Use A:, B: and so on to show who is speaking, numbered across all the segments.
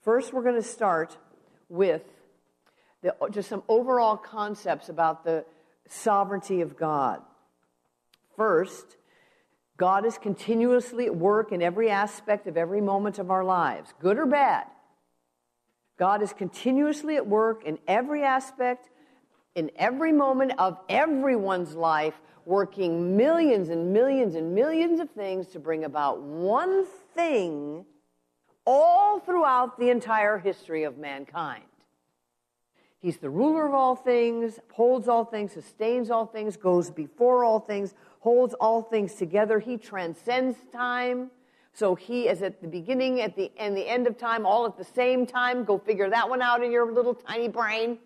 A: First, we're going to start with just some overall concepts about the sovereignty of God. First, God is continuously at work in every aspect of every moment of our lives, good or bad. God is continuously at work in every aspect, in every moment of everyone's life, working millions and millions and millions of things to bring about one thing all throughout the entire history of mankind. He's the ruler of all things, upholds all things, sustains all things, goes before all things, holds all things together. He transcends time. So he is at the beginning, at the end of time, all at the same time. Go figure that one out in your little tiny brain.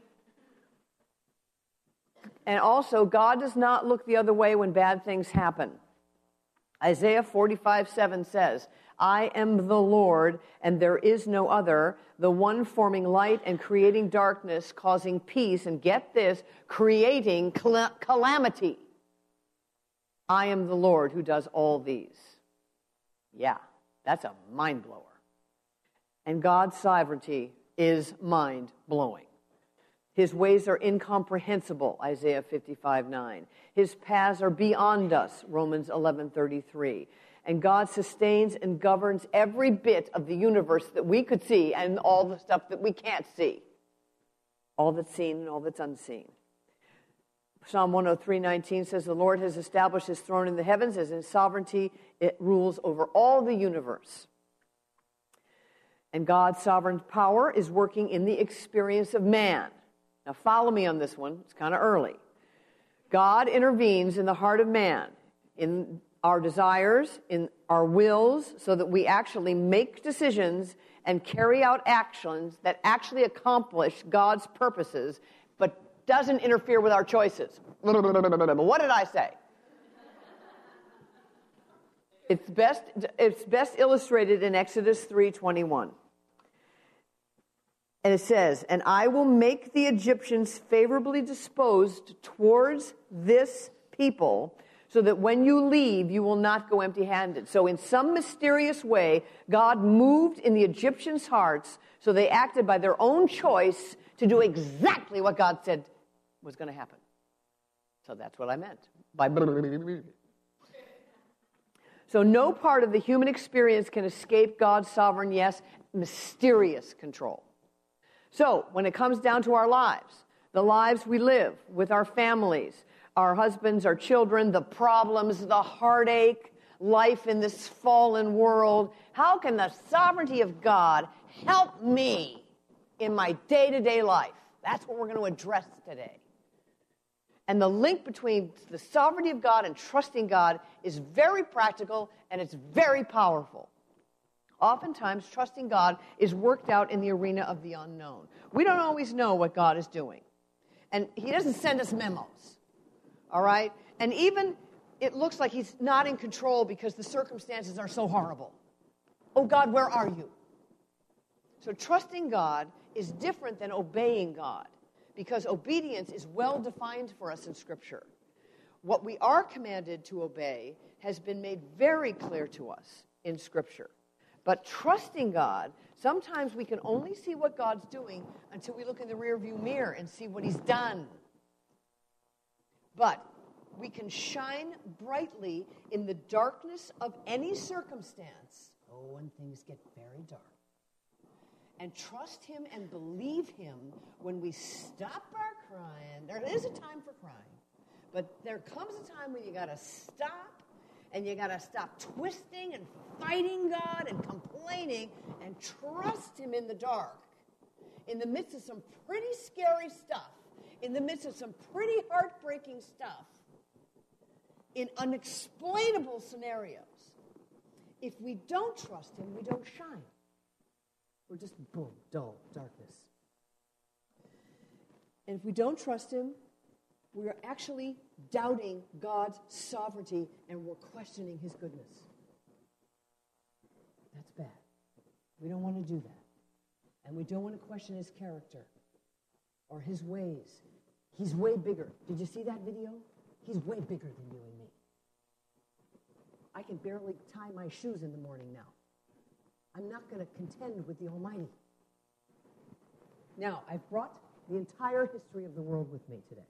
A: And also, God does not look the other way when bad things happen. Isaiah 45:7 says, I am the Lord, and there is no other, the one forming light and creating darkness, causing peace, and get this, creating calamity. I am the Lord who does all these. Yeah, that's a mind blower. And God's sovereignty is mind-blowing. His ways are incomprehensible, Isaiah 55:9. His paths are beyond us, Romans 11:33. And God sustains and governs every bit of the universe that we could see and all the stuff that we can't see. All that's seen and all that's unseen. Psalm 103:19 says, the Lord has established his throne in the heavens, as in sovereignty it rules over all the universe. And God's sovereign power is working in the experience of man. Now follow me on this one. It's kind of early. God intervenes in the heart of man, in our desires, in our wills, so that we actually make decisions and carry out actions that actually accomplish God's purposes, but doesn't interfere with our choices. What did I say? It's best illustrated in Exodus 3:21. And it says, and I will make the Egyptians favorably disposed towards this people, so that when you leave, you will not go empty-handed. So in some mysterious way, God moved in the Egyptians' hearts, so they acted by their own choice to do exactly what God said was going to happen. So that's what I meant by So no part of the human experience can escape God's sovereign, yes, mysterious control. So when it comes down to our lives, the lives we live with our families, our husbands, our children, the problems, the heartache, life in this fallen world, how can the sovereignty of God help me in my day-to-day life? That's what we're going to address today. And the link between the sovereignty of God and trusting God is very practical and it's very powerful. Oftentimes, trusting God is worked out in the arena of the unknown. We don't always know what God is doing. And he doesn't send us memos. All right? And even it looks like he's not in control because the circumstances are so horrible. Oh, God, where are you? So trusting God is different than obeying God because obedience is well defined for us in Scripture. What we are commanded to obey has been made very clear to us in Scripture. But trusting God, sometimes we can only see what God's doing until we look in the rearview mirror and see what he's done. But we can shine brightly in the darkness of any circumstance. Oh, when things get very dark. And trust him and believe him when we stop our crying. There is a time for crying. But there comes a time when you got to stop. And you got to stop twisting and fighting God and complaining and trust him in the dark. In the midst of some pretty scary stuff. In the midst of some pretty heartbreaking stuff. In unexplainable scenarios. If we don't trust him, we don't shine. We're just boom, dull, darkness. And if we don't trust him, we are actually doubting God's sovereignty and we're questioning his goodness. That's bad. We don't want to do that. And we don't want to question his character or his ways. He's way bigger. Did you see that video? He's way bigger than you and me. I can barely tie my shoes in the morning now. I'm not going to contend with the Almighty. Now, I've brought the entire history of the world with me today.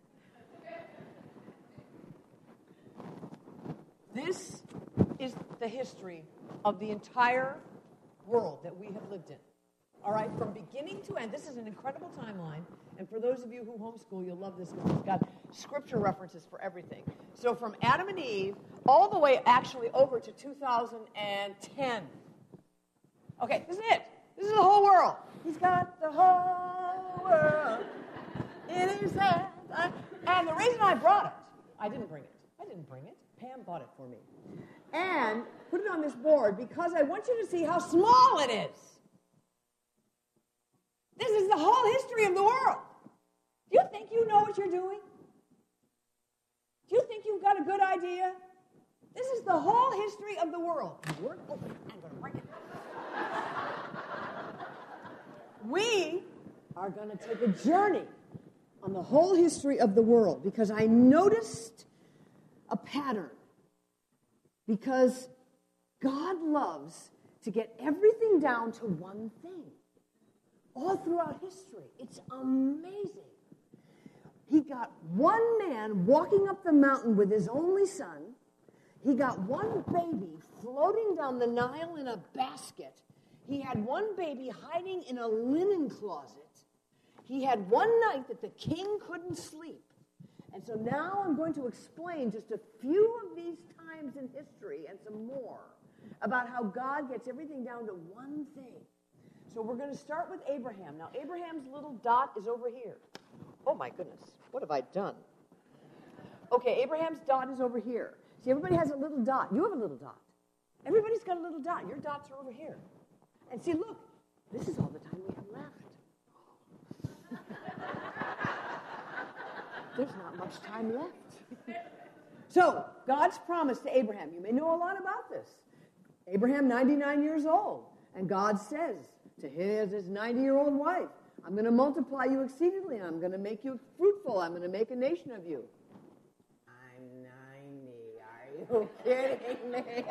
A: This is the history of the entire world that we have lived in. All right, from beginning to end. This is an incredible timeline. And for those of you who homeschool, you'll love this because it's got scripture references for everything. So from Adam and Eve all the way actually over to 2010. Okay, this is it. This is the whole world. He's got the whole world in his hands. And the reason I brought it, I didn't bring it. Pam bought it for me. And put it on this board because I want you to see how small it is. This is the whole history of the world. Do you think you know what you're doing? Do you think you've got a good idea? This is the whole history of the world. Oh, I'm going to break it. We are going to take a journey on the whole history of the world because I noticed a pattern. Because God loves to get everything down to one thing. All throughout history. It's amazing. He got one man walking up the mountain with his only son. He got one baby floating down the Nile in a basket. He had one baby hiding in a linen closet. He had one night that the king couldn't sleep. And so now I'm going to explain just a few of these times in history and some more about how God gets everything down to one thing. So we're going to start with Abraham. Now, Abraham's little dot is over here. Oh, my goodness. What have I done? Okay, Abraham's dot is over here. See, everybody has a little dot. You have a little dot. Everybody's got a little dot. Your dots are over here. And see, look, this is all the time we have left. There's not much time left. So, God's promise to Abraham. You may know a lot about this. Abraham, 99 years old. And God says to his 90-year-old wife, I'm going to multiply you exceedingly, and I'm going to make you fruitful. I'm going to make a nation of you. I'm 90. Are you kidding me?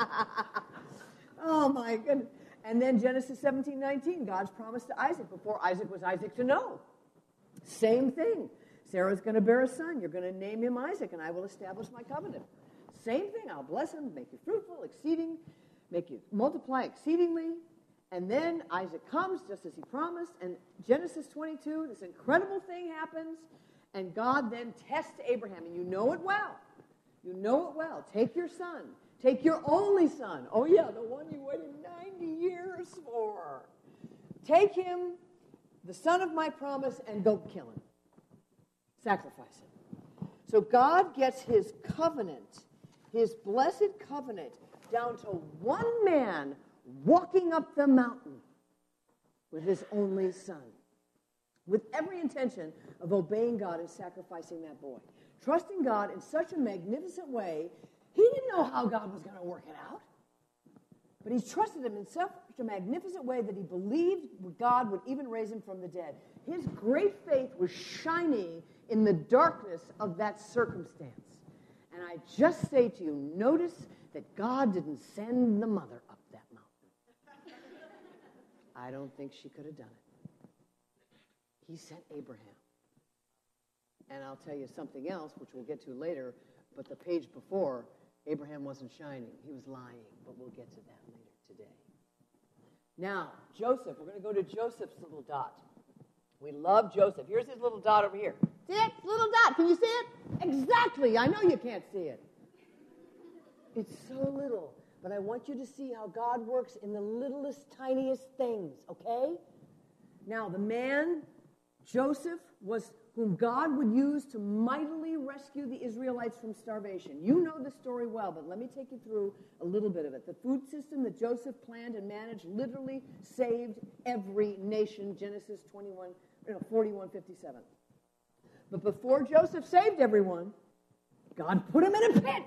A: Oh, my goodness. And then Genesis 17:19, God's promise to Isaac before Isaac was Isaac to know. Same thing. Sarah's going to bear a son. You're going to name him Isaac, and I will establish my covenant. Same thing. I'll bless him, make you fruitful, exceeding, make you multiply exceedingly. And then Isaac comes, just as he promised, and Genesis 22, this incredible thing happens, and God then tests Abraham, and you know it well. You know it well. Take your son. Take your only son. Oh, yeah, the one you waited 90 years for. Take him, the son of my promise, and go kill him. Sacrifice him. So God gets his covenant, his blessed covenant, down to one man walking up the mountain with his only son, with every intention of obeying God and sacrificing that boy. Trusting God in such a magnificent way, he didn't know how God was going to work it out. But he trusted him in such a magnificent way that he believed God would even raise him from the dead. His great faith was shining in the darkness of that circumstance. And I just say to you, notice that God didn't send the mother up that mountain. I don't think she could have done it. He sent Abraham. And I'll tell you something else, which we'll get to later, but the page before, Abraham wasn't shining. He was lying, but we'll get to that later today. Now, Joseph, we're going to go to Joseph's little dot. We love Joseph. Here's his little dot over here. See it? Little dot. Can you see it? Exactly. I know you can't see it. It's so little. But I want you to see how God works in the littlest, tiniest things, okay? Now, the man, Joseph, was whom God would use to mightily rescue the Israelites from starvation. You know the story well, but let me take you through a little bit of it. The food system that Joseph planned and managed literally saved every nation, Genesis 41:57. But before Joseph saved everyone, God put him in a pit.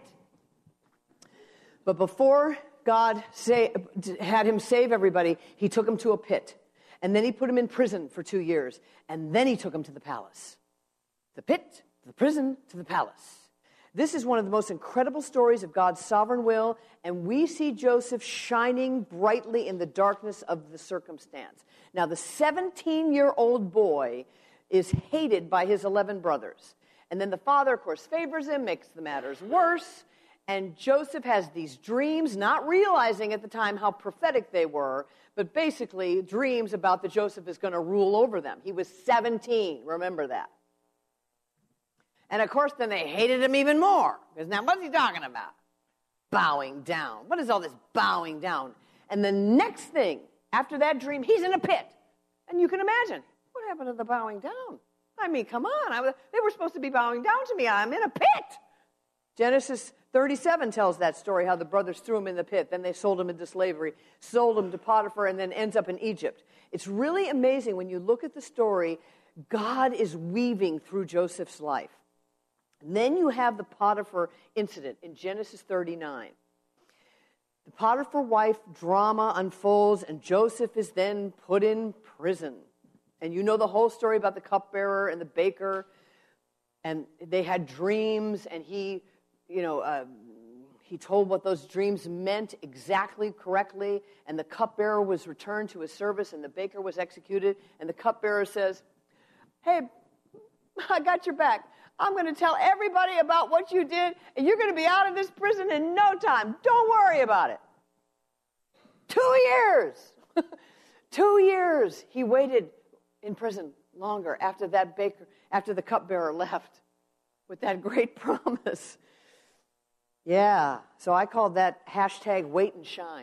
A: But before God had him save everybody, he took him to a pit. And then he put him in prison for 2 years. And then he took him to the palace. The pit, to the prison, to the palace. This is one of the most incredible stories of God's sovereign will. And we see Joseph shining brightly in the darkness of the circumstance. Now, the 17-year-old boy is hated by his 11 brothers. And then the father, of course, favors him, makes the matters worse. And Joseph has these dreams, not realizing at the time how prophetic they were, but basically dreams about that Joseph is going to rule over them. He was 17, remember that. And of course, then they hated him even more. Because now, what's he talking about? Bowing down. What is all this bowing down? And the next thing, after that dream, he's in a pit. And you can imagine, what happened to the bowing down? I mean, come on. They were supposed to be bowing down to me. I'm in a pit. Genesis 37 tells that story, how the brothers threw him in the pit. Then they sold him into slavery, sold him to Potiphar, and then ends up in Egypt. It's really amazing when you look at the story, God is weaving through Joseph's life. And then you have the Potiphar incident in Genesis 39. The Potiphar wife drama unfolds, and Joseph is then put in prison. And you know the whole story about the cupbearer and the baker, and they had dreams, and he told what those dreams meant exactly correctly, and the cupbearer was returned to his service, and the baker was executed, and the cupbearer says, hey, I got your back. I'm going to tell everybody about what you did, and you're going to be out of this prison in no time. Don't worry about it. 2 years. 2 years he waited in prison longer after the cupbearer left with that great promise. Yeah, so I called that hashtag wait and shine.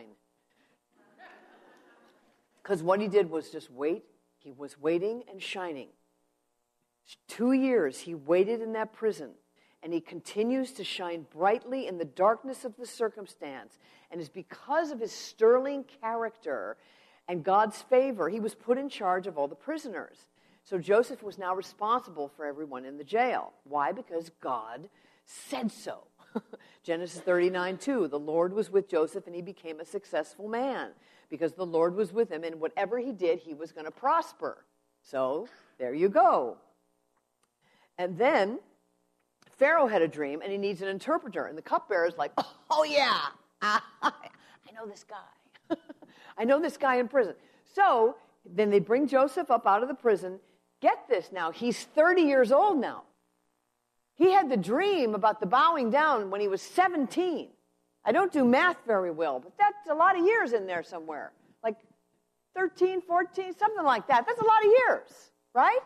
A: Because what he did was just wait. He was waiting and shining. 2 years he waited in that prison, and he continues to shine brightly in the darkness of the circumstance. And it's because of his sterling character and God's favor, he was put in charge of all the prisoners. So Joseph was now responsible for everyone in the jail. Why? Because God said so. Genesis 39:2, the Lord was with Joseph, and he became a successful man because the Lord was with him, and whatever he did, he was going to prosper. So there you go. And then Pharaoh had a dream, and he needs an interpreter. And the cupbearer's like, oh yeah, I know this guy. I know this guy in prison. So then they bring Joseph up out of the prison. Get this now, he's 30 years old now. He had the dream about the bowing down when he was 17. I don't do math very well, but that's a lot of years in there somewhere. Like 13, 14, something like that. That's a lot of years, right?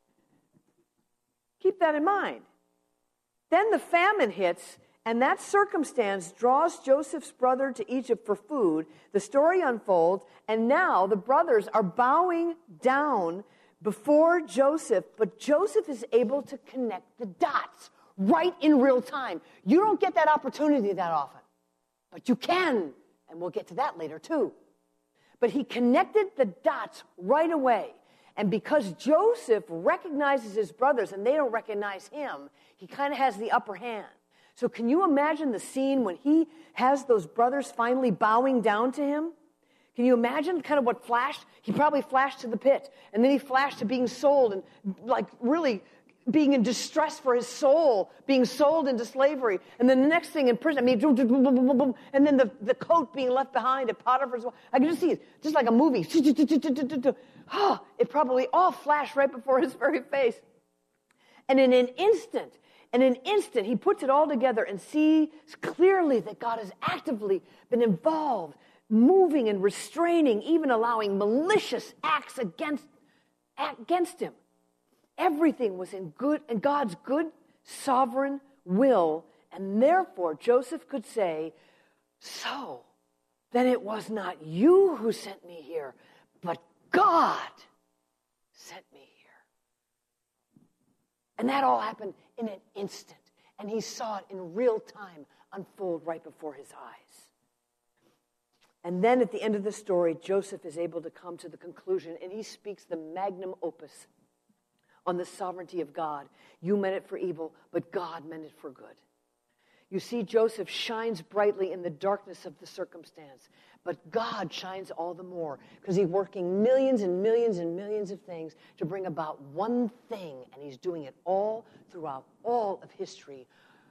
A: Keep that in mind. Then the famine hits, and that circumstance draws Joseph's brother to Egypt for food. The story unfolds, and now the brothers are bowing down before Joseph, but Joseph is able to connect the dots right in real time. You don't get that opportunity that often, but you can, and we'll get to that later too. But he connected the dots right away. And because Joseph recognizes his brothers and they don't recognize him, he kind of has the upper hand. So can you imagine the scene when he has those brothers finally bowing down to him? Can you imagine kind of what flashed? He probably flashed to the pit, and then he flashed to being sold and like really being in distress for his soul, being sold into slavery. And then the next thing in prison, I mean, boom, boom, boom, boom, boom, and then the coat being left behind at Potiphar's. I can just see it, just like a movie. It probably all flashed right before his very face. And in an instant, he puts it all together and sees clearly that God has actively been involved, moving and restraining, even allowing malicious acts against him. Everything was in God's good, sovereign will, and therefore Joseph could say, so then it was not you who sent me here, but God sent me here. And that all happened in an instant, and he saw it in real time unfold right before his eyes. And then at the end of the story, Joseph is able to come to the conclusion, and he speaks the magnum opus on the sovereignty of God. You meant it for evil, but God meant it for good. You see, Joseph shines brightly in the darkness of the circumstance, but God shines all the more because he's working millions and millions and millions of things to bring about one thing, and he's doing it all throughout all of history,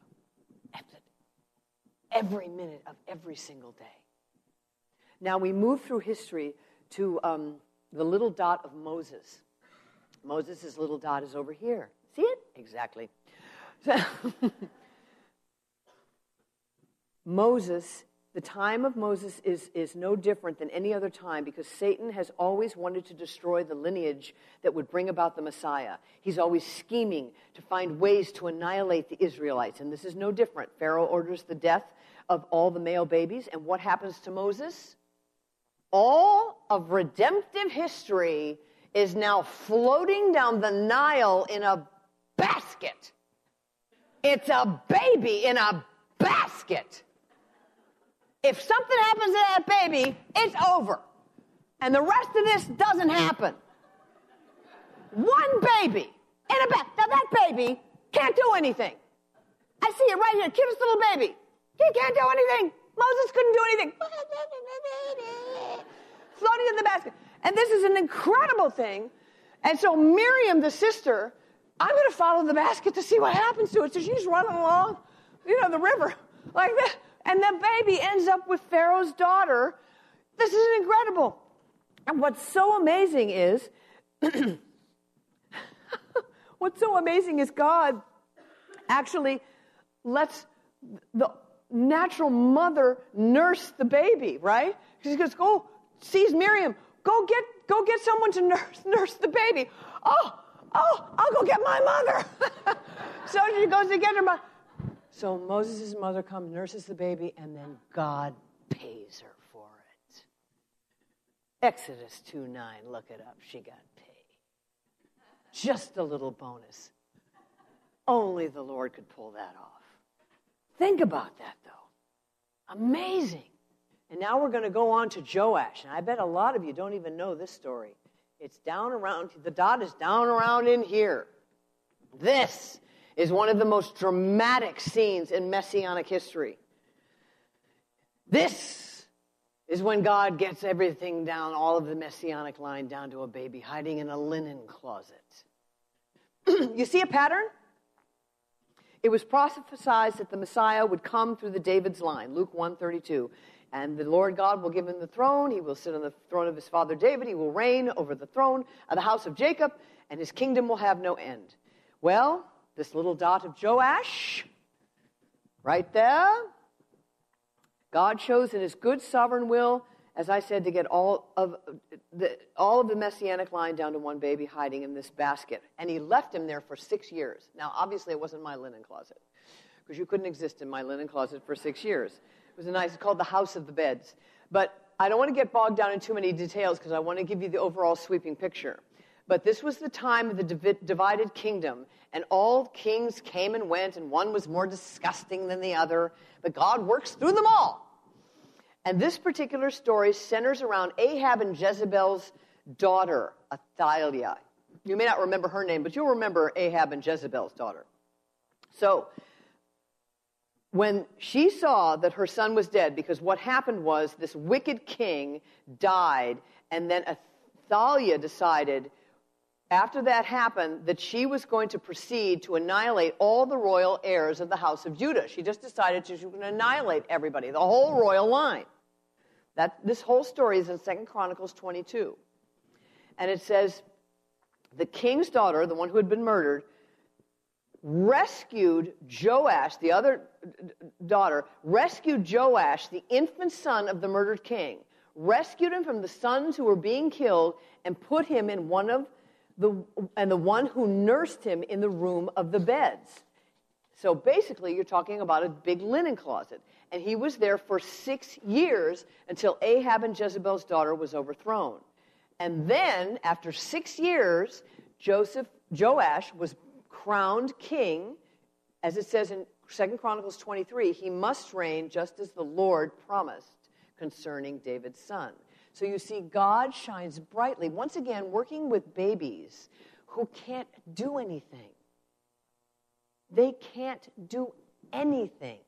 A: every minute of every single day. Now we move through history to the little dot of Moses. Moses' little dot is over here. See it? Exactly. So, Moses, the time of Moses is no different than any other time because Satan has always wanted to destroy the lineage that would bring about the Messiah. He's always scheming to find ways to annihilate the Israelites, and this is no different. Pharaoh orders the death of all the male babies, and what happens to Moses? All of redemptive history is now floating down the Nile in a basket. It's a baby in a basket. If something happens to that baby, it's over. And the rest of this doesn't happen. One baby in a basket. Now that baby can't do anything. I see it right here. Cutest little baby. He can't do anything. Moses couldn't do anything. Floating in the basket. And this is an incredible thing. And so Miriam, the sister, I'm going to follow the basket to see what happens to it. So she's running along, the river like that. And the baby ends up with Pharaoh's daughter. This is incredible. And what's so amazing is, God actually lets the natural mother nurse the baby, right? She goes, sees Miriam, go get someone to nurse the baby. Oh, I'll go get my mother. So she goes to get her mother. So Moses' mother comes, nurses the baby, and then God pays her for it. Exodus 2:9, look it up. She got paid. Just a little bonus. Only the Lord could pull that off. Think about that, though. Amazing. And now we're going to go on to Joash. And I bet a lot of you don't even know this story. It's down around, the dot is down around in here. This is one of the most dramatic scenes in Messianic history. This is when God gets everything down, all of the Messianic line, down to a baby hiding in a linen closet. You see a pattern? It was prophesied that the Messiah would come through the David's line, Luke 1:32. And the Lord God will give him the throne. He will sit on the throne of his father David. He will reign over the throne of the house of Jacob, and his kingdom will have no end. Well, this little dot of Joash, right there, God chose in his good sovereign will, as I said, to get all of the Messianic line down to one baby hiding in this basket. And he left him there for 6 years. Now, obviously, it wasn't my linen closet, because you couldn't exist in my linen closet for 6 years. It was it's called the House of the Beds. But I don't want to get bogged down in too many details, because I want to give you the overall sweeping picture. But this was the time of the divided kingdom, and all kings came and went, and one was more disgusting than the other. But God works through them all. And this particular story centers around Ahab and Jezebel's daughter, Athaliah. You may not remember her name, but you'll remember Ahab and Jezebel's daughter. So when she saw that her son was dead, because what happened was this wicked king died, and then Athaliah decided, after that happened, that she was going to proceed to annihilate all the royal heirs of the house of Judah. She just decided she was going to annihilate everybody, the whole royal line. This whole story is in 2 Chronicles 22. And it says, the king's daughter, the one who had been murdered, rescued Joash, the other daughter, rescued Joash, the infant son of the murdered king, rescued him from the sons who were being killed, and put him in the one who nursed him in the room of the beds. So basically, you're talking about a big linen closet. And he was there for 6 years until Ahab and Jezebel's daughter was overthrown. And then, after 6 years, Joash was crowned king. As it says in 2 Chronicles 23, he must reign just as the Lord promised concerning David's son. So you see, God shines brightly, once again, working with babies who can't do anything. They can't do anything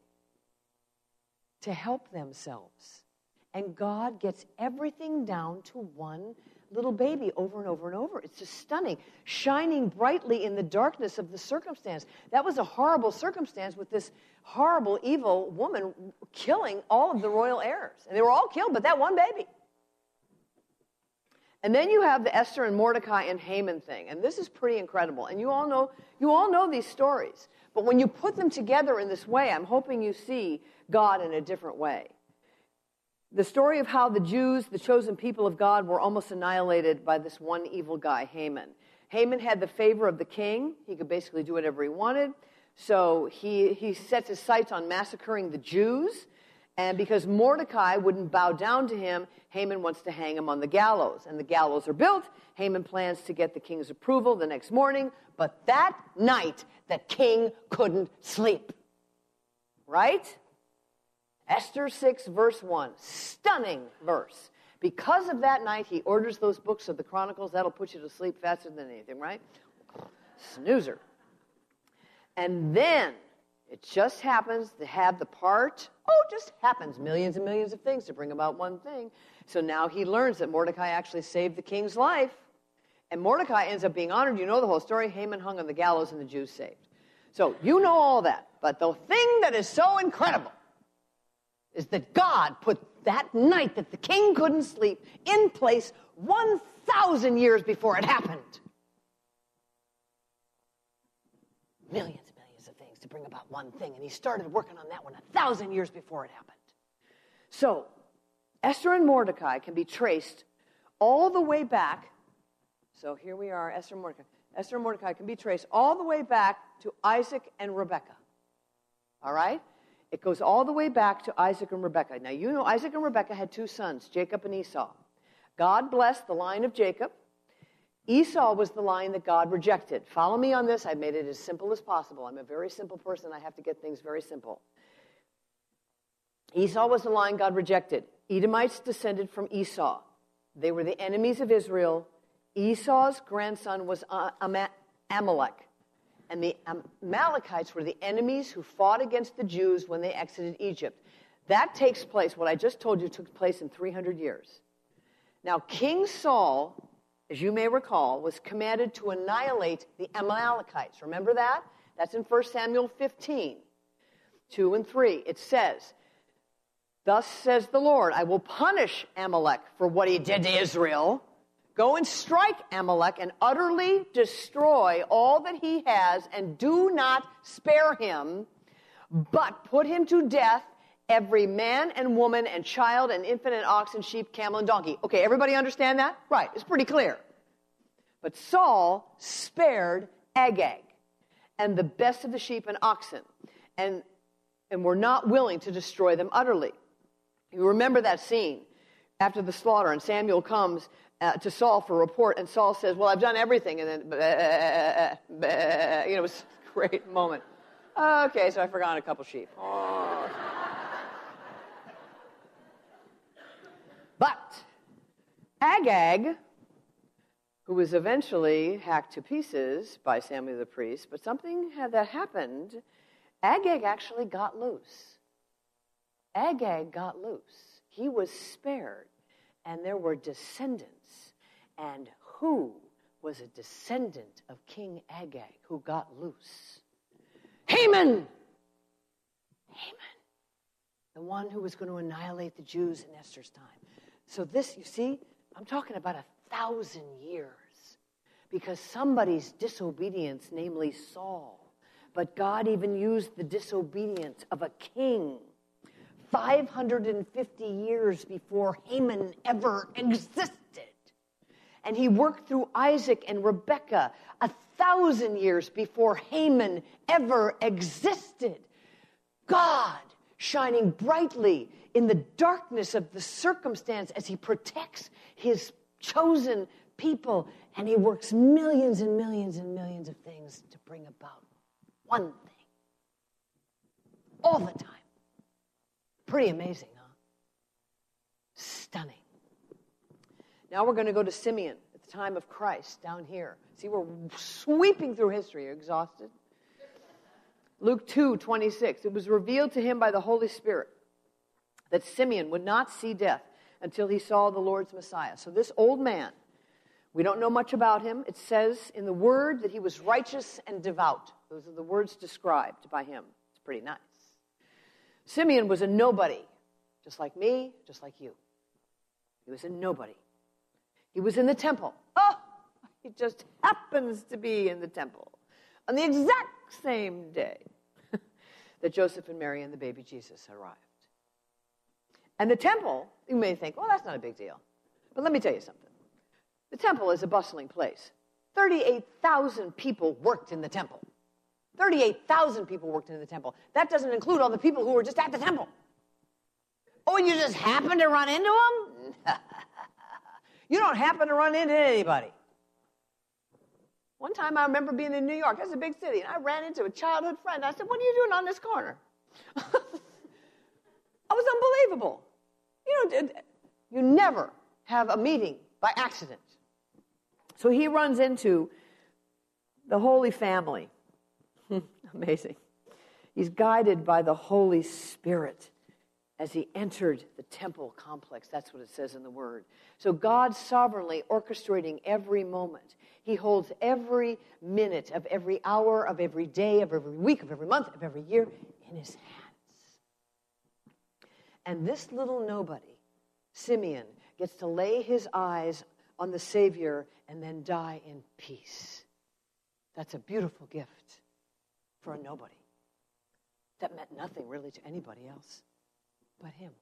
A: to help themselves. And God gets everything down to one little baby over and over and over. It's just stunning, shining brightly in the darkness of the circumstance. That was a horrible circumstance with this horrible, evil woman killing all of the royal heirs. And they were all killed, but that one baby. And then you have the Esther and Mordecai and Haman thing. And this is pretty incredible. And you all know these stories. But when you put them together in this way, I'm hoping you see God in a different way. The story of how the Jews, the chosen people of God, were almost annihilated by this one evil guy, Haman. Haman had the favor of the king. He could basically do whatever he wanted. So he sets his sights on massacring the Jews. And because Mordecai wouldn't bow down to him, Haman wants to hang him on the gallows. And the gallows are built. Haman plans to get the king's approval the next morning. But that night, the king couldn't sleep. Right? Esther 6, verse 1. Stunning verse. Because of that night, he orders those books of the Chronicles. That'll put you to sleep faster than anything, right? Snoozer. And then it just happens to have the part, just happens, millions and millions of things to bring about one thing. So now he learns that Mordecai actually saved the king's life. And Mordecai ends up being honored. You know the whole story. Haman hung on the gallows and the Jews saved. So you know all that. But the thing that is so incredible is that God put that night that the king couldn't sleep in place 1,000 years before it happened. Millions and millions of things to bring about one thing. And he started working on that one 1,000 years before it happened. So Esther and Mordecai can be traced all the way back. So here we are, Esther and Mordecai. Esther and Mordecai can be traced all the way back to Isaac and Rebekah. All right? It goes all the way back to Isaac and Rebekah. Now, you know Isaac and Rebekah had two sons, Jacob and Esau. God blessed the line of Jacob. Esau was the line that God rejected. Follow me on this. I've made it as simple as possible. I'm a very simple person. I have to get things very simple. Esau was the line God rejected. Edomites descended from Esau. They were the enemies of Israel. Esau's grandson was Amalek. And the Amalekites were the enemies who fought against the Jews when they exited Egypt. That takes place, what I just told you took place in 300 years. Now, King Saul, as you may recall, was commanded to annihilate the Amalekites. Remember that? That's in 1 Samuel 15, 2 and 3. It says, "Thus says the Lord, I will punish Amalek for what he did to Israel. Go and strike Amalek and utterly destroy all that he has, and do not spare him, but put him to death, every man and woman and child and infant and ox and sheep, camel and donkey." Okay, everybody understand that? Right, it's pretty clear. But Saul spared Agag and the best of the sheep and oxen, and were not willing to destroy them utterly. You remember that scene after the slaughter, and Samuel comes to Saul for a report, and Saul says, "Well, I've done everything," and then, it was a great moment. Okay, so I forgot a couple sheep. Oh. But Agag, who was eventually hacked to pieces by Samuel the priest, but something that happened, Agag actually got loose. Agag got loose. He was spared, and there were descendants. And who was a descendant of King Agag who got loose? Haman! Haman. The one who was going to annihilate the Jews in Esther's time. So this, you see, I'm talking about 1,000 years. Because somebody's disobedience, namely Saul. But God even used the disobedience of a king 550 years before Haman ever existed. And he worked through Isaac and Rebekah 1,000 years before Haman ever existed. God shining brightly in the darkness of the circumstance as he protects his chosen people. And he works millions and millions and millions of things to bring about one thing. All the time. Pretty amazing, huh? Stunning. Now we're going to go to Simeon at the time of Christ down here. See, we're sweeping through history. Are you exhausted? Luke 2:26. It was revealed to him by the Holy Spirit that Simeon would not see death until he saw the Lord's Messiah. So this old man, we don't know much about him. It says in the word that he was righteous and devout. Those are the words described by him. It's pretty nice. Simeon was a nobody, just like me, just like you. He was a nobody. He was in the temple. Oh, he just happens to be in the temple on the exact same day that Joseph and Mary and the baby Jesus arrived. And the temple, you may think, well, that's not a big deal. But let me tell you something. The temple is a bustling place. 38,000 people worked in the temple. 38,000 people worked in the temple. That doesn't include all the people who were just at the temple. Oh, and you just happen to run into them? You don't happen to run into anybody. One time I remember being in New York. That's a big city. And I ran into a childhood friend. I said, what are you doing on this corner? I was unbelievable. You never have a meeting by accident. So he runs into the Holy Family. Amazing. He's guided by the Holy Spirit as he entered the temple complex. That's what it says in the Word. So God's sovereignly orchestrating every moment. He holds every minute of every hour, of every day, of every week, of every month, of every year in his hands. And this little nobody, Simeon, gets to lay his eyes on the Savior and then die in peace. That's a beautiful gift for a nobody. That meant nothing really to anybody else but him.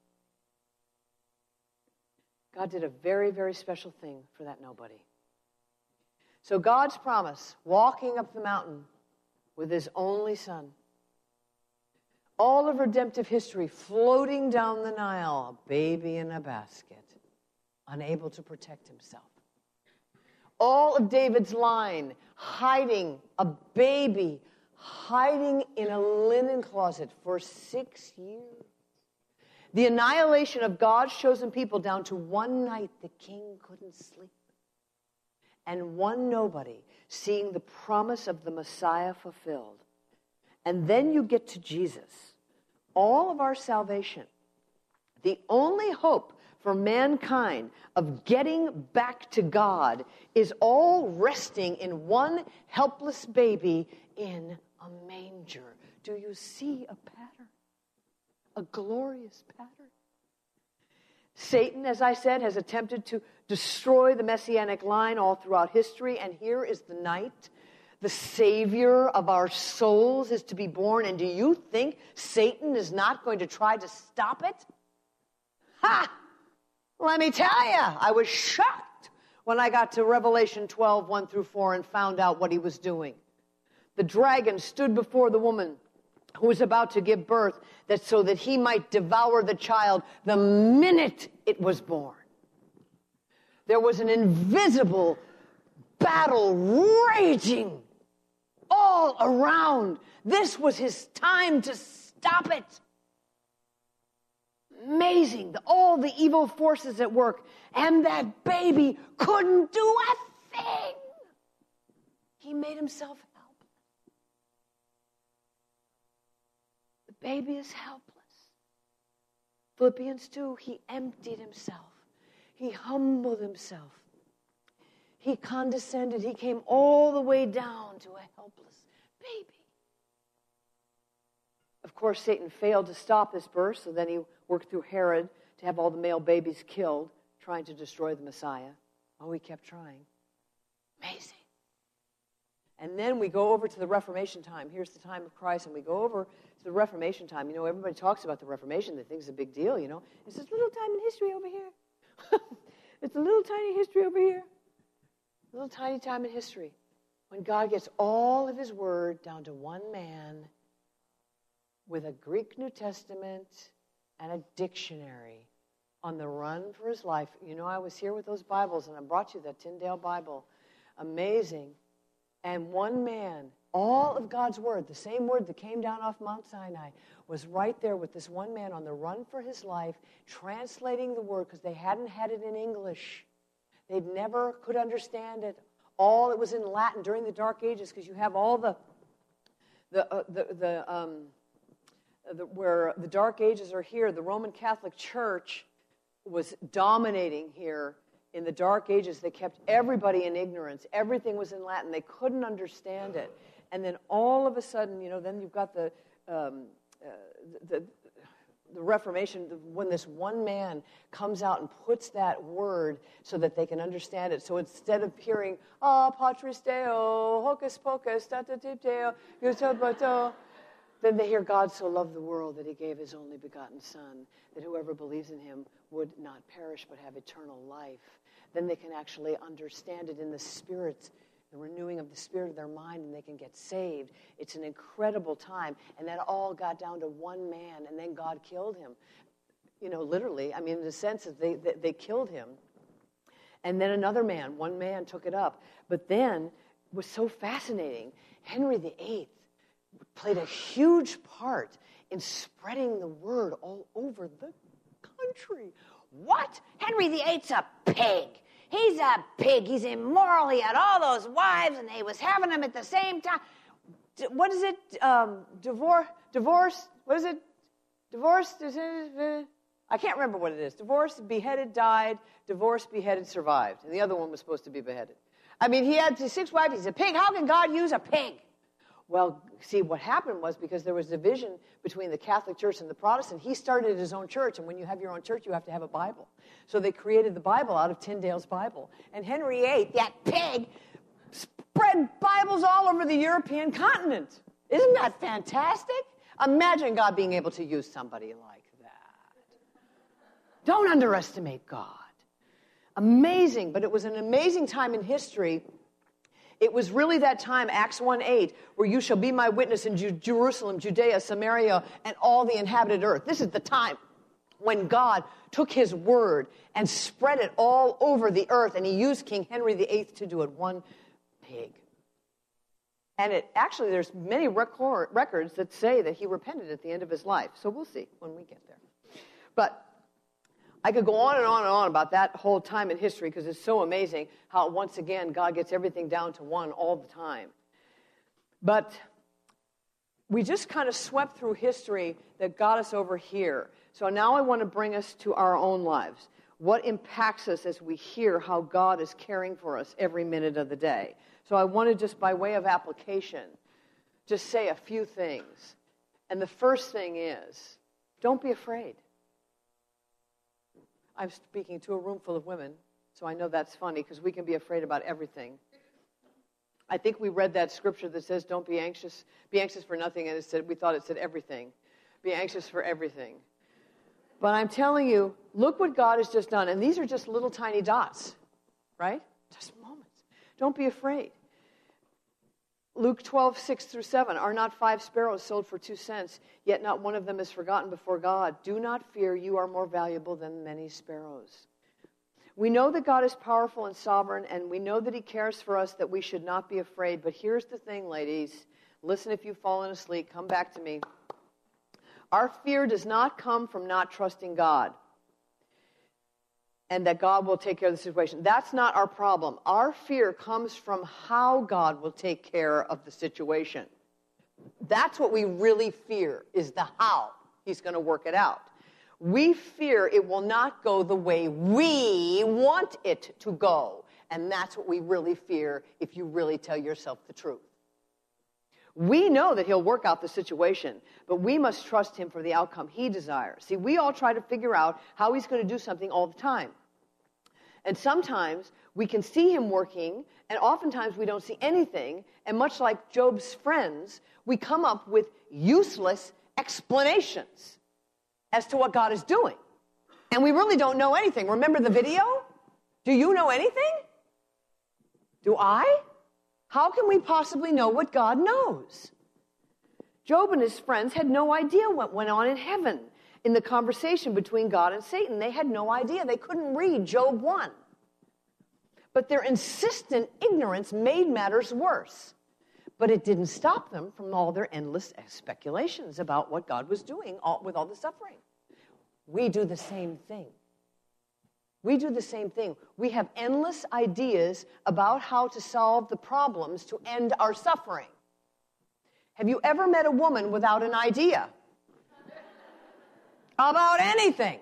A: God did a very, very special thing for that nobody. So God's promise, walking up the mountain with his only son, all of redemptive history floating down the Nile, a baby in a basket, unable to protect himself. All of David's line, hiding, a baby, hiding in a linen closet for 6 years. The annihilation of God's chosen people down to one night the king couldn't sleep. And one nobody seeing the promise of the Messiah fulfilled. And then you get to Jesus. All of our salvation, the only hope for mankind of getting back to God is all resting in one helpless baby in a manger. Do you see a pattern? A glorious pattern. Satan, as I said, has attempted to destroy the Messianic line all throughout history, and here is the night. The Savior of our souls is to be born, and do you think Satan is not going to try to stop it? Ha! Let me tell you, I was shocked when I got to Revelation 12, 1 through 4, and found out what he was doing. The dragon stood before the woman who was about to give birth, so that he might devour the child the minute it was born. There was an invisible battle raging all around. This was his time to stop it. Amazing, all the evil forces at work, and that baby couldn't do a thing. He made himself helpless. The baby is helpless. Philippians 2, he emptied himself. He humbled himself. He condescended. He came all the way down to a helpless baby. Of course, Satan failed to stop this birth, so then he worked through Herod to have all the male babies killed, trying to destroy the Messiah. Oh, he kept trying. Amazing. And then we go over to the Reformation time. Here's the time of Christ, and we go over to the Reformation time. You know, everybody talks about the Reformation. They think it's a big deal, you know. It's this little time in history over here. It's a little tiny history over here. A little tiny time in history when God gets all of his word down to one man with a Greek New Testament and a dictionary on the run for his life. You know, I was here with those Bibles, and I brought you that Tyndale Bible. Amazing. And one man, all of God's word, the same word that came down off Mount Sinai, was right there with this one man on the run for his life, translating the word because they hadn't had it in English. They never could understand it. All it was in Latin during the Dark Ages, because you have all where the Dark Ages are here. The Roman Catholic Church was dominating here in the Dark Ages. They kept everybody in ignorance. Everything was in Latin. They couldn't understand it. And then all of a sudden, you know, then you've got the Reformation, when this one man comes out and puts that word so that they can understand it. So instead of hearing, Patris Deo, hocus pocus, tatatipteo, yutobato, then they hear God so loved the world that he gave his only begotten Son, that whoever believes in him would not perish but have eternal life. Then they can actually understand it in the Spirit, the renewing of the spirit of their mind, and they can get saved. It's an incredible time. And that all got down to one man, and then God killed him. Literally, in the sense that they killed him. And then another man, one man took it up. But then, it was so fascinating, Henry VIII played a huge part in spreading the word all over the country. What? Henry VIII's a pig. He's a pig. He's immoral. He had all those wives, and he was having them at the same time. What is it? Divorce? What is it? Divorce? I can't remember what it is. Divorced, beheaded, died. Divorced, beheaded, survived. And the other one was supposed to be beheaded. He had 6 wives. He's a pig. How can God use a pig? Well, see, what happened was because there was division between the Catholic Church and the Protestant, he started his own church, and when you have your own church, you have to have a Bible. So they created the Bible out of Tyndale's Bible. And Henry VIII, that pig, spread Bibles all over the European continent. Isn't that fantastic? Imagine God being able to use somebody like that. Don't underestimate God. Amazing, but it was an amazing time in history. It was really that time, Acts 1:8, where you shall be my witness in Jerusalem, Judea, Samaria, and all the inhabited earth. This is the time when God took his word and spread it all over the earth, and he used King Henry VIII to do it, one pig. And there's many records that say that he repented at the end of his life. So we'll see when we get there. But I could go on and on and on about that whole time in history because it's so amazing how, once again, God gets everything down to one all the time. But we just kind of swept through history that got us over here. So now I want to bring us to our own lives. What impacts us as we hear how God is caring for us every minute of the day? So I want to just, by way of application, just say a few things. And the first thing is, don't be afraid. I'm speaking to a room full of women, so I know that's funny because we can be afraid about everything. I think we read that scripture that says, don't be anxious for nothing, and we thought it said everything. Be anxious for everything. But I'm telling you, look what God has just done, and these are just little tiny dots, right? Just moments. Don't be afraid. Luke 12:6-7, are not 5 sparrows sold for 2 cents, yet not one of them is forgotten before God? Do not fear, you are more valuable than many sparrows. We know that God is powerful and sovereign, and we know that he cares for us, that we should not be afraid. But here's the thing, ladies. Listen, if you've fallen asleep, come back to me. Our fear does not come from not trusting God and that God will take care of the situation. That's not our problem. Our fear comes from how God will take care of the situation. That's what we really fear, is the how he's going to work it out. We fear it will not go the way we want it to go. And that's what we really fear if you really tell yourself the truth. We know that he'll work out the situation, but we must trust him for the outcome he desires. See, we all try to figure out how he's going to do something all the time. And sometimes we can see him working, and oftentimes we don't see anything. And much like Job's friends, we come up with useless explanations as to what God is doing. And we really don't know anything. Remember the video? Do you know anything? Do I? How can we possibly know what God knows? Job and his friends had no idea what went on in heaven in the conversation between God and Satan. They had no idea. They couldn't read Job 1. But their insistent ignorance made matters worse. But it didn't stop them from all their endless speculations about what God was doing with all the suffering. We do the same thing. We do the same thing. We have endless ideas about how to solve the problems to end our suffering. Have you ever met a woman without an idea about anything?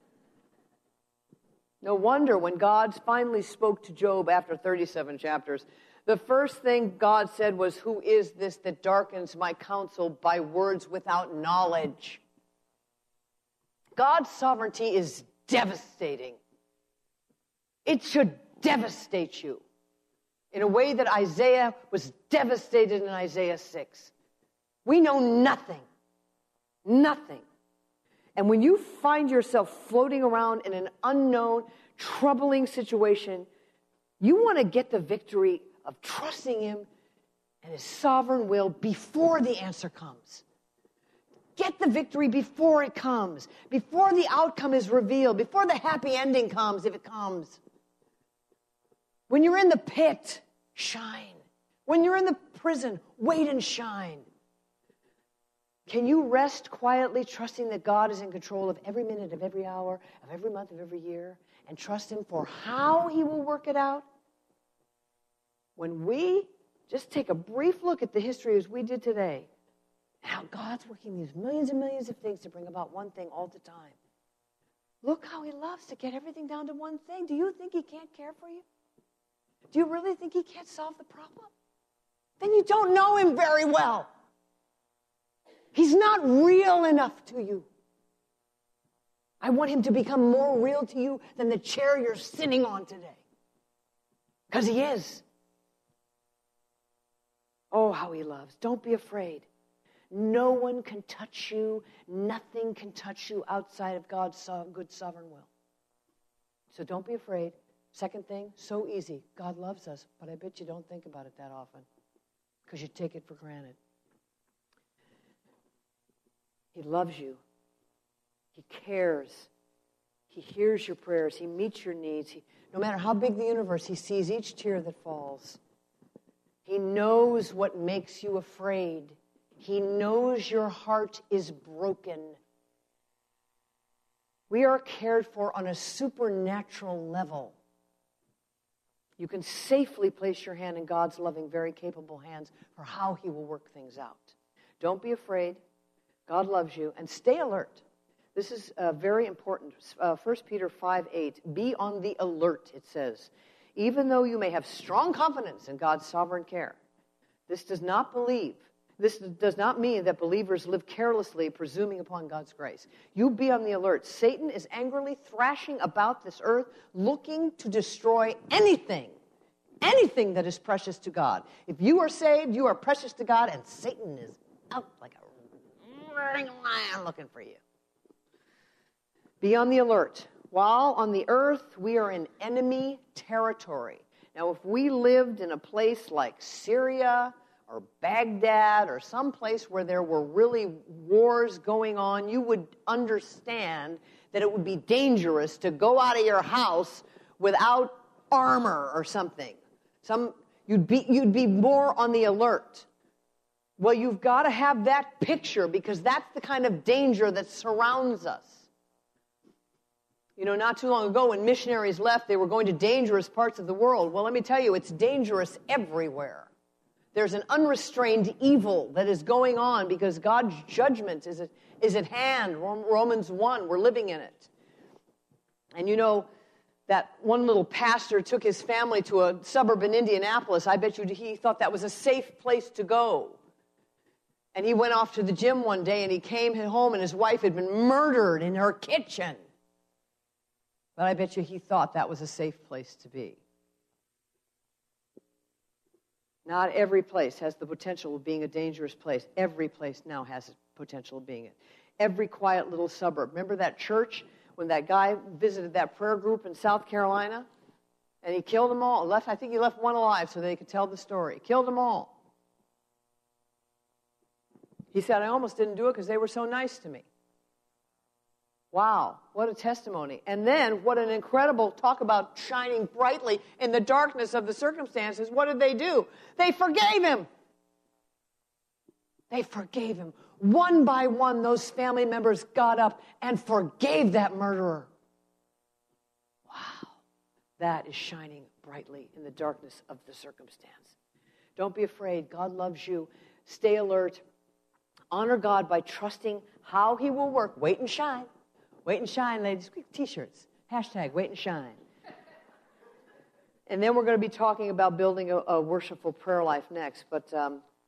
A: No wonder when God finally spoke to Job after 37 chapters, the first thing God said was, "Who is this that darkens my counsel by words without knowledge?" God's sovereignty is devastating. It should devastate you in a way that Isaiah was devastated in Isaiah 6. We know nothing. Nothing. And when you find yourself floating around in an unknown, troubling situation, you want to get the victory of trusting him and his sovereign will before the answer comes. Get the victory before it comes, before the outcome is revealed, before the happy ending comes, if it comes. When you're in the pit, shine. When you're in the prison, wait and shine. Can you rest quietly, trusting that God is in control of every minute of every hour, of every month of every year, and trust him for how he will work it out? When we just take a brief look at the history as we did today, how God's working these millions and millions of things to bring about one thing all the time. Look how he loves to get everything down to one thing. Do you think he can't care for you? Do you really think he can't solve the problem? Then you don't know him very well. He's not real enough to you. I want him to become more real to you than the chair you're sitting on today. Because he is. Oh, how he loves. Don't be afraid. No one can touch you. Nothing can touch you outside of God's good sovereign will. So don't be afraid. Second thing, so easy. God loves us, but I bet you don't think about it that often because you take it for granted. He loves you. He cares. He hears your prayers. He meets your needs. No matter how big the universe, he sees each tear that falls. He knows what makes you afraid. He knows your heart is broken. We are cared for on a supernatural level. You can safely place your hand in God's loving, very capable hands for how he will work things out. Don't be afraid. God loves you. And stay alert. This is very important. 1 Peter 5:8. Be on the alert, it says. Even though you may have strong confidence in God's sovereign care. This does not mean that believers live carelessly, presuming upon God's grace. You be on the alert. Satan is angrily thrashing about this earth, looking to destroy anything that is precious to God. If you are saved, you are precious to God, and Satan is out like a roaring lion looking for you. Be on the alert. While on the earth, we are in enemy territory. Now, if we lived in a place like Syria or Baghdad or some place where there were really wars going on, you would understand that it would be dangerous to go out of your house without armor or something. You'd be more on the alert. Well, you've got to have that picture because that's the kind of danger that surrounds us. You know, not too long ago when missionaries left, they were going to dangerous parts of the world. Well, let me tell you, it's dangerous everywhere. There's an unrestrained evil that is going on because God's judgment is at hand. Romans 1, we're living in it. And you know, that one little pastor took his family to a suburb in Indianapolis. I bet you he thought that was a safe place to go. And he went off to the gym one day and he came home and his wife had been murdered in her kitchen. But I bet you he thought that was a safe place to be. Not every place has the potential of being a dangerous place. Every place now has the potential of being it. Every quiet little suburb. Remember that church when that guy visited that prayer group in South Carolina? And he killed them all. I think he left one alive so they could tell the story. Killed them all. He said, I almost didn't do it because they were so nice to me. Wow, what a testimony. And then, what an incredible talk about shining brightly in the darkness of the circumstances. What did they do? They forgave him. They forgave him. One by one, those family members got up and forgave that murderer. Wow, that is shining brightly in the darkness of the circumstance. Don't be afraid. God loves you. Stay alert. Honor God by trusting how he will work. Wait and shine. Wait and shine, ladies. Quick T-shirts. Hashtag wait and shine. And then we're going to be talking about building a worshipful prayer life next. But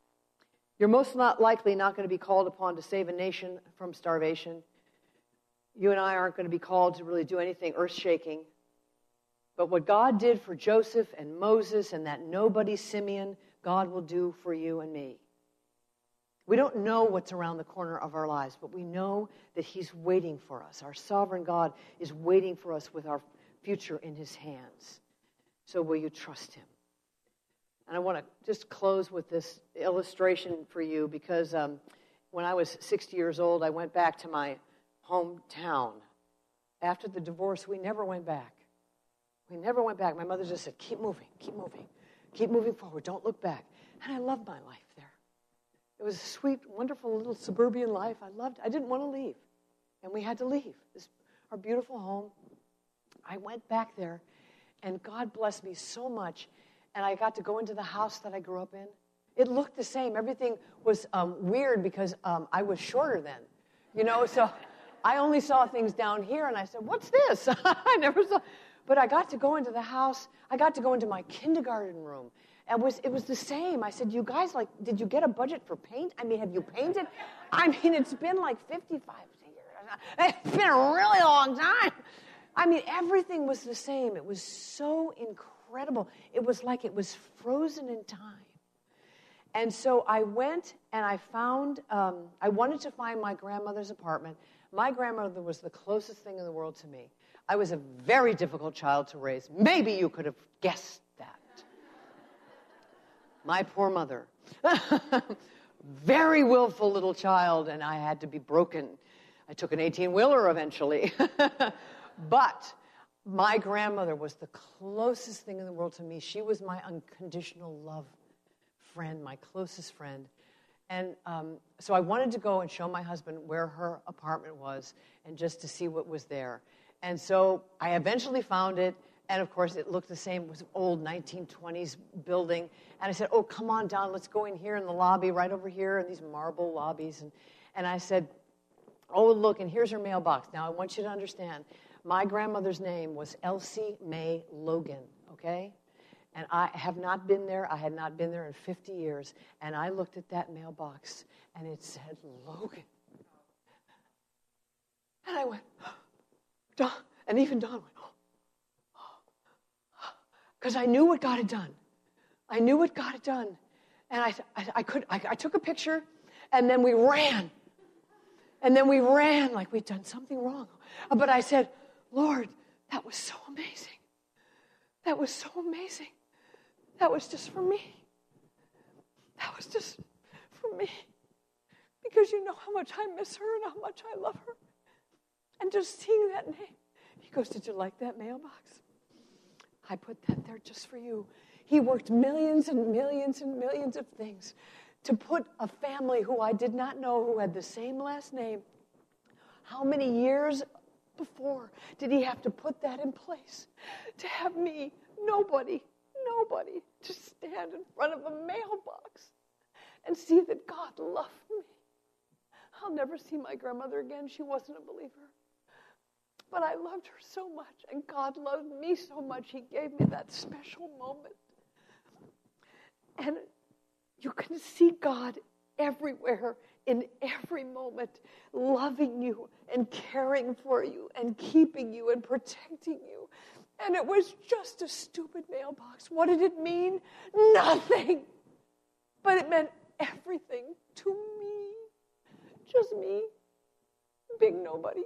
A: you're most likely not going to be called upon to save a nation from starvation. You and I aren't going to be called to really do anything earth-shaking. But what God did for Joseph and Moses and that nobody Simeon, God will do for you and me. We don't know what's around the corner of our lives, but we know that he's waiting for us. Our sovereign God is waiting for us with our future in his hands. So will you trust him? And I want to just close with this illustration for you because when I was 60 years old, I went back to my hometown. After the divorce, we never went back. We never went back. My mother just said, keep moving, keep moving. Keep moving forward. Don't look back. And I loved my life there. It was a sweet, wonderful little suburban life. I didn't want to leave. And we had to leave. This our beautiful home. I went back there, and God blessed me so much. And I got to go into the house that I grew up in. It looked the same. Everything was weird because I was shorter then. You know, so I only saw things down here, and I said, what's this? I never saw. But I got to go into the house. I got to go into my kindergarten room. It was the same. I said, you guys, did you get a budget for paint? I mean, have you painted? I mean, it's been like 55 years. It's been a really long time. I mean, everything was the same. It was so incredible. It was like it was frozen in time. And so I went and I found, I wanted to find my grandmother's apartment. My grandmother was the closest thing in the world to me. I was a very difficult child to raise. Maybe you could have guessed that. My poor mother. Very willful little child, and I had to be broken. I took an 18-wheeler eventually. But my grandmother was the closest thing in the world to me. She was my unconditional love friend, my closest friend. And so I wanted to go and show my husband where her apartment was and just to see what was there. And so I eventually found it. And, of course, it looked the same. It was an old 1920s building. And I said, oh, come on, Don, let's go in here in the lobby, right over here in these marble lobbies. And I said, oh, look, and here's her mailbox. Now, I want you to understand, my grandmother's name was Elsie Mae Logan, okay? And I have not been there. I had not been there in 50 years. And I looked at that mailbox, and it said Logan. And I went, Don, and even Don went, because I knew what God had done. I knew what God had done. And I took a picture, and then we ran. And then we ran like we'd done something wrong. But I said, Lord, that was so amazing. That was so amazing. That was just for me. That was just for me. Because you know how much I miss her and how much I love her. And just seeing that name. He goes, did you like that mailbox? I put that there just for you. He worked millions and millions and millions of things to put a family who I did not know who had the same last name. How many years before did he have to put that in place? To have me, nobody, to stand in front of a mailbox and see that God loved me. I'll never see my grandmother again. She wasn't a believer. But I loved her so much, and God loved me so much, he gave me that special moment. And you can see God everywhere, in every moment, loving you and caring for you and keeping you and protecting you. And it was just a stupid mailbox. What did it mean? Nothing. But it meant everything to me. Just me. Big nobody.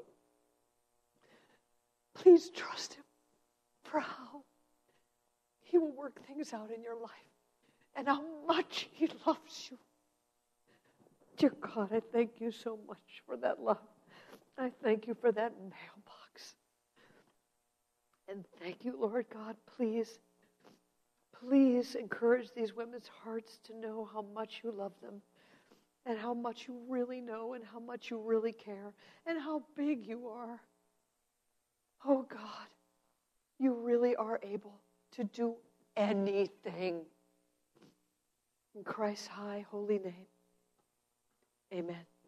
A: Please trust him for how he will work things out in your life and how much he loves you. Dear God, I thank you so much for that love. I thank you for that mailbox. And thank you, Lord God, please encourage these women's hearts to know how much you love them and how much you really know and how much you really care and how big you are. Oh, God, you really are able to do anything. In Christ's high, holy name, amen.